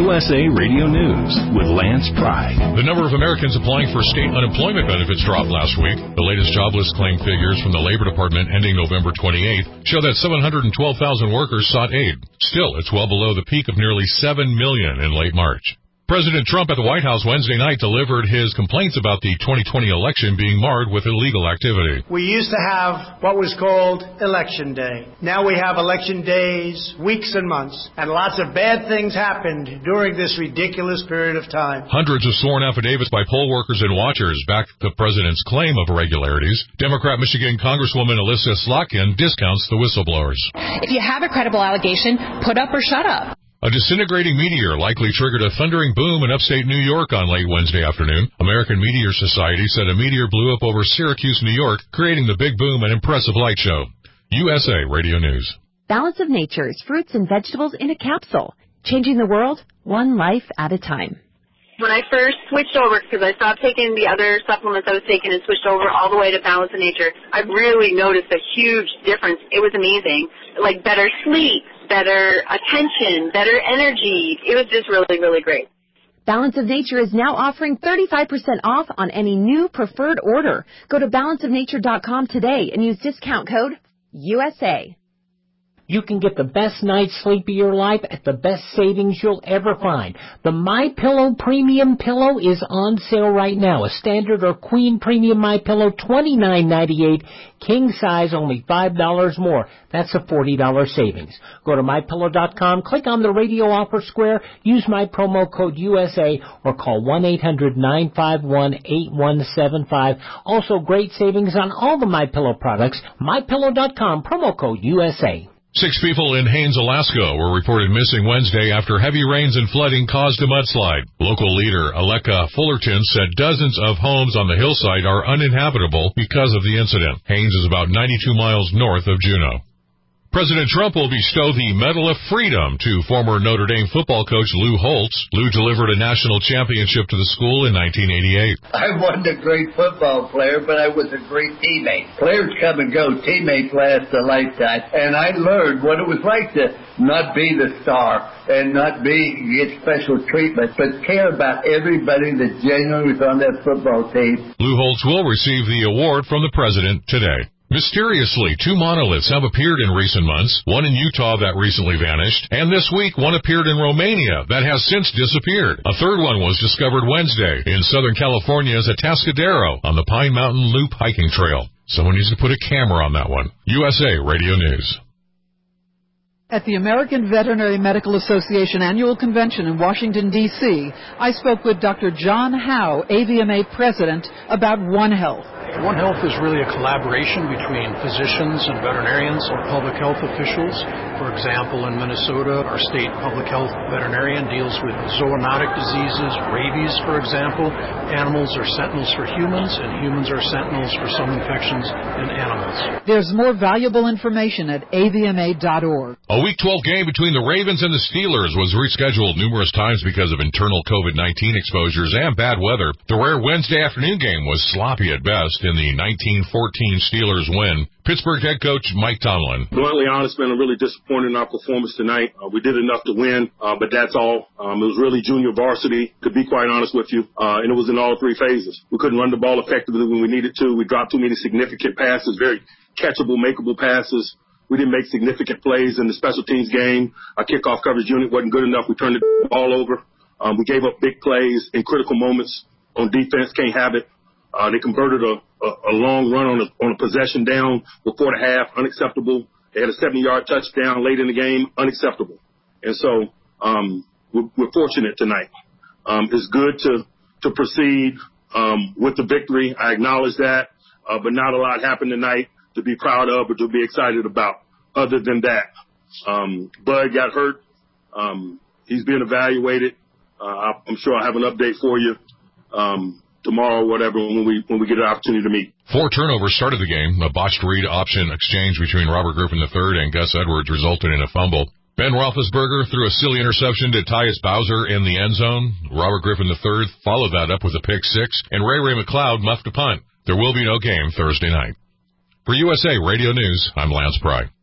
USA Radio News with Lance Pry. The number of Americans applying for state unemployment benefits dropped last week. The latest jobless claim figures from the Labor Department ending November 28th show that 712,000 workers sought aid. Still, it's well below the peak of nearly 7 million in late March. President Trump at the White House Wednesday night delivered his complaints about the 2020 election being marred with illegal activity. We used to have what was called Election Day. Now we have election days, weeks and months, and lots of bad things happened during this ridiculous period of time. Hundreds of sworn affidavits by poll workers and watchers backed the president's claim of irregularities. Democrat Michigan Congresswoman Alyssa Slotkin discounts the whistleblowers. If you have a credible allegation, put up or shut up. A disintegrating meteor likely triggered a thundering boom in upstate New York on late Wednesday afternoon. American Meteor Society said a meteor blew up over Syracuse, New York, creating the big boom and impressive light show. USA Radio News. Balance of Nature's fruits and vegetables in a capsule, changing the world one life at a time. When I first switched over, because I stopped taking the other supplements I was taking and switched over all the way to Balance of Nature, I really noticed a huge difference. It was amazing. Like better sleep, better attention, better energy. It was just really, really great. Balance of Nature is now offering 35% off on any new preferred order. Go to balanceofnature.com today and use discount code USA. You can get the best night's sleep of your life at the best savings you'll ever find. The MyPillow Premium Pillow is on sale right now. A standard or queen premium MyPillow, $29.98. King size, only $5 more. That's a $40 savings. Go to MyPillow.com, click on the radio offer square, use my promo code USA, or call 1-800-951-8175. Also, great savings on all the MyPillow products. MyPillow.com, promo code USA. 6 people in Haines, Alaska were reported missing Wednesday after heavy rains and flooding caused a mudslide. Local leader Aleka Fullerton said dozens of homes on the hillside are uninhabitable because of the incident. Haines is about 92 miles north of Juneau. President Trump will bestow the Medal of Freedom to former Notre Dame football coach Lou Holtz. Lou delivered a national championship to the school in 1988. I wasn't a great football player, but I was a great teammate. Players come and go, teammates last a lifetime, and I learned what it was like to not be the star and not get special treatment, but care about everybody that genuinely was on that football team. Lou Holtz will receive the award from the president today. Mysteriously, 2 monoliths have appeared in recent months, one in Utah that recently vanished, and this week one appeared in Romania that has since disappeared. A third one was discovered Wednesday in Southern California's Atascadero on the Pine Mountain Loop hiking trail. Someone needs to put a camera on that one. USA Radio News. At the American Veterinary Medical Association Annual Convention in Washington, D.C., I spoke with Dr. John Howe, AVMA President, about One Health. One Health is really a collaboration between physicians and veterinarians or public health officials. For example, in Minnesota, our state public health veterinarian deals with zoonotic diseases, rabies, for example. Animals are sentinels for humans, and humans are sentinels for some infections in animals. There's more valuable information at avma.org. A Week 12 game between the Ravens and the Steelers was rescheduled numerous times because of internal COVID-19 exposures and bad weather. The rare Wednesday afternoon game was sloppy at best in the 1914 Steelers win. Pittsburgh head coach Mike Tomlin. Bluntly honest, man, I'm really disappointed in our performance tonight. We did enough to win, but that's all. It was really junior varsity, to be quite honest with you, and it was in all 3 phases. We couldn't run the ball effectively when we needed to. We dropped too many significant passes, very catchable, makeable passes. We didn't make significant plays in the special teams game. Our kickoff coverage unit wasn't good enough. We turned the ball over. We gave up big plays in critical moments on defense. Can't have it. They converted a long run on a possession down before the half. Unacceptable. They had a 70-yard touchdown late in the game. Unacceptable. And so we're fortunate tonight. It's good to proceed with the victory. I acknowledge that, but not a lot happened tonight to be proud of or to be excited about. Other than that, Bud got hurt. He's being evaluated. I'm sure I'll have an update for you tomorrow or whatever when we get an opportunity to meet. 4 turnovers started the game. A botched read option exchange between Robert Griffin III and Gus Edwards resulted in a fumble. Ben Roethlisberger threw a silly interception to Tyus Bowser in the end zone. Robert Griffin III followed that up with a pick 6, and Ray McLeod muffed a punt. There will be no game Thursday night. For USA Radio News, I'm Lance Pry.